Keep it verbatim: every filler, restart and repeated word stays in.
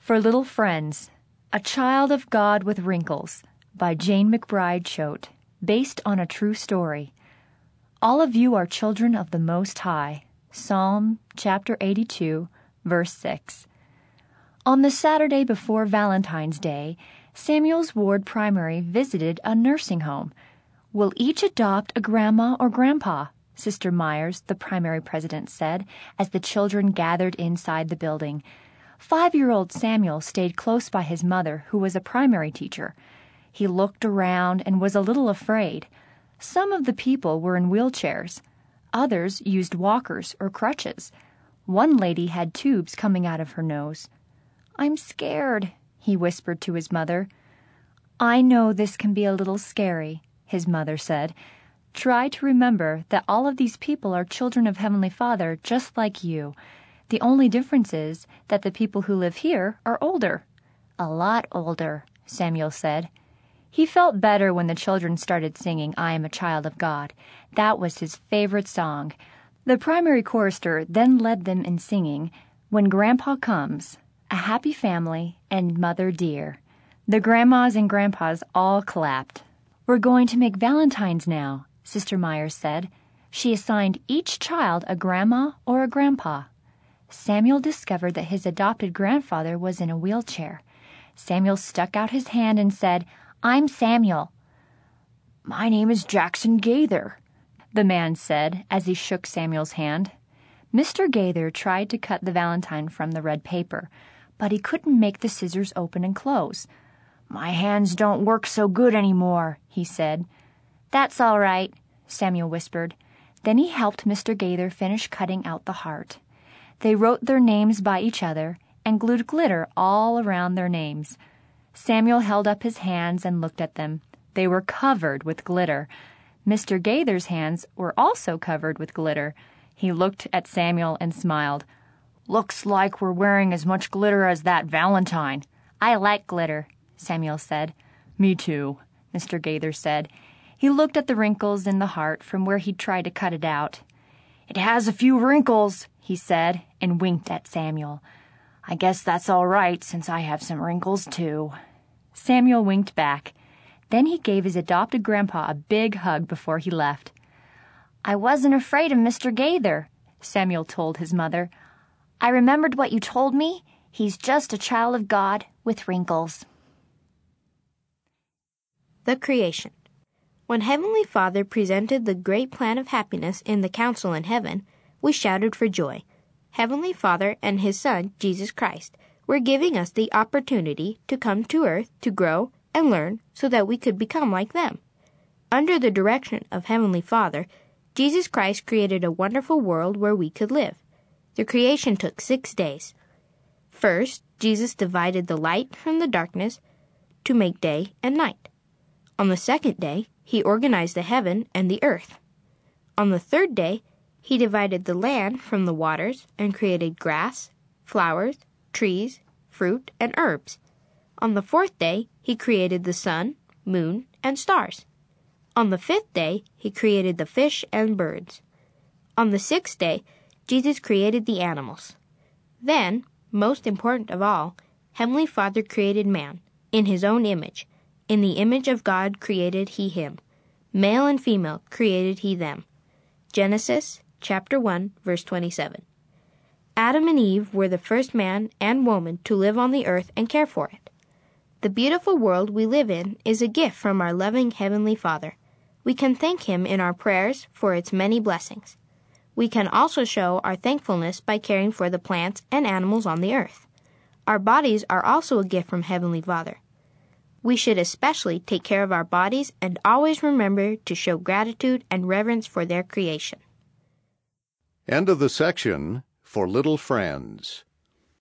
For Little Friends, A Child of God with Wrinkles by Jane McBride Choate, based on a true story. All of you are children of the Most High. Psalm chapter eighty-two, verse six. On the Saturday before Valentine's Day, Samuel's Ward Primary visited a nursing home. "We'll each adopt a grandma or grandpa," Sister Myers, the primary president, said as the children gathered inside the building. Five-year-old Samuel stayed close by his mother, who was a primary teacher. He looked around and was a little afraid. Some of the people were in wheelchairs. Others used walkers or crutches. One lady had tubes coming out of her nose. "I'm scared," he whispered to his mother. "I know this can be a little scary," his mother said. "Try to remember that all of these people are children of Heavenly Father just like you. The only difference is that the people who live here are older." "A lot older," Samuel said. He felt better when the children started singing "I Am a Child of God." That was his favorite song. The primary chorister then led them in singing "When Grandpa Comes," "A Happy Family," and "Mother Dear." The grandmas and grandpas all clapped. "We're going to make valentines now," Sister Myers said. She assigned each child a grandma or a grandpa. Samuel discovered that his adopted grandfather was in a wheelchair. Samuel stuck out his hand and said, "I'm Samuel." "My name is Jackson Gaither," the man said as he shook Samuel's hand. Mister Gaither tried to cut the valentine from the red paper, but he couldn't make the scissors open and close. "My hands don't work so good anymore," he said. "That's all right," Samuel whispered. Then he helped Mister Gaither finish cutting out the heart. They wrote their names by each other and glued glitter all around their names. Samuel held up his hands and looked at them. They were covered with glitter. Mister Gaither's hands were also covered with glitter. He looked at Samuel and smiled. "Looks like we're wearing as much glitter as that valentine." "I like glitter," Samuel said. "Me too," Mister Gaither said. He looked at the wrinkles in the heart from where he'd tried to cut it out. "It has a few wrinkles," he said, and winked at Samuel. "I guess that's all right, since I have some wrinkles, too." Samuel winked back. Then he gave his adopted grandpa a big hug before he left. "I wasn't afraid of Mister Gaither," Samuel told his mother. "I remembered what you told me. He's just a child of God with wrinkles." The Creation. When Heavenly Father presented the great plan of happiness in the council in heaven, we shouted for joy. Heavenly Father and His Son, Jesus Christ, were giving us the opportunity to come to earth to grow and learn so that we could become like them. Under the direction of Heavenly Father, Jesus Christ created a wonderful world where we could live. The creation took six days. First, Jesus divided the light from the darkness to make day and night. On the second day, He organized the heaven and the earth. On the third day, He divided the land from the waters and created grass, flowers, trees, fruit, and herbs. On the fourth day, He created the sun, moon, and stars. On the fifth day, He created the fish and birds. On the sixth day, Jesus created the animals. Then, most important of all, Heavenly Father created man, in His own image. In the image of God created He him. Male and female created He them. Genesis chapter one, verse twenty-seven. Adam and Eve were the first man and woman to live on the earth and care for it. The beautiful world we live in is a gift from our loving Heavenly Father. We can thank Him in our prayers for its many blessings. We can also show our thankfulness by caring for the plants and animals on the earth. Our bodies are also a gift from Heavenly Father. We should especially take care of our bodies and always remember to show gratitude and reverence for their creation. End of the section For Little Friends.